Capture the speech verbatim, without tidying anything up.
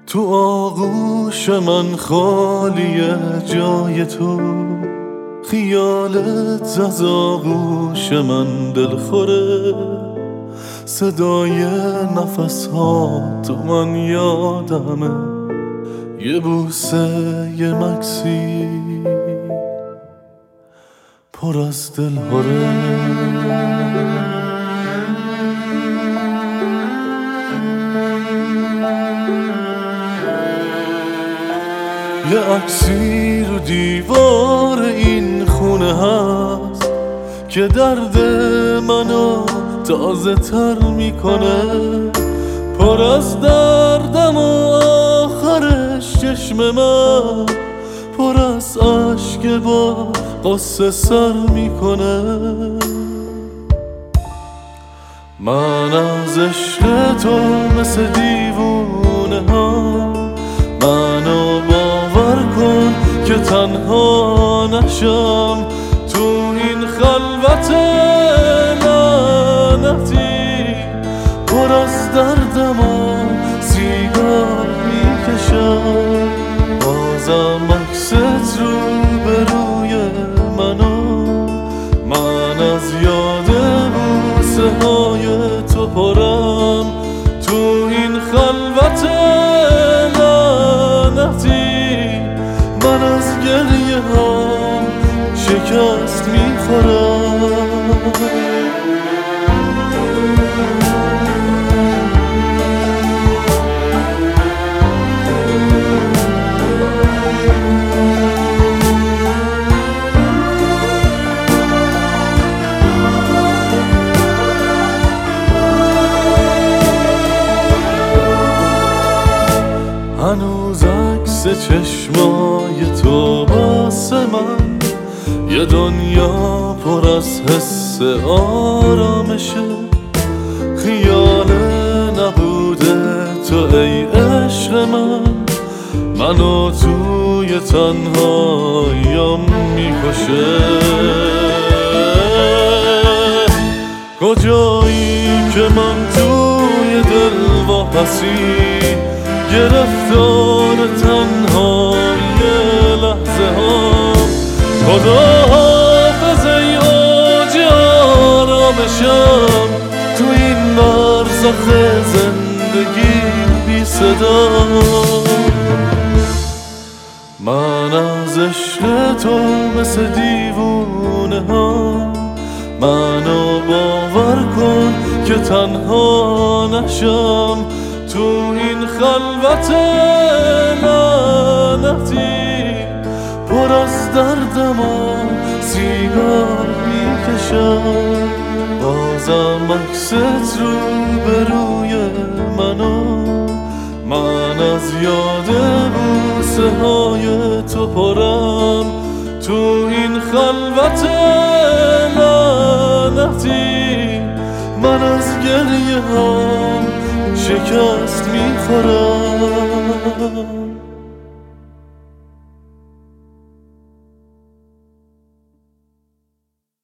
تو آغوش من خالیه جای تو، خیالت از آغوش من دلخوره، صدای نفس ها تو من یادمه، یه بوسه یه مکسی پر از دلهوره. یه عکسی رو دیوار این خونه هست که درد منو تازه تر میکنه، پر از دردم و آخرش چشم من پر از عشق با قصه سر میکنه. من از عشق تو مثل دیوونه ها، منو باور کن که تنها نشم تو این خلوت لعنتی، پر از دردم و سیگار میکشم، بازم عکست رو به روی منو، من از یاد بوسه های تو پرم تو این خلوت لعنتی، من از گریه ها شکست میخورم. هنوز عکس چشمای تو واسه من یه دنیا پر از حس آرامشه، خیال نبوده تو ای عشق من، منو توی تنهاییم میکشه. کجایی که من توی دل واپسی گرفتار تنهای لحظه ها، خدا حافظ ای اوج آرامشم تو این برزخ زندگی بی صدا. من از عشق تو مثل دیوونه ها، منو باور کن که تنها نشم تو این خلوت لعنتی، پر از دردم و سیگار میکشم، بازم عکست رو به روی منو، من از یاد بوسه های تو پرم تو این خلوت لعنتی، من از گریه ها شکست میخورم.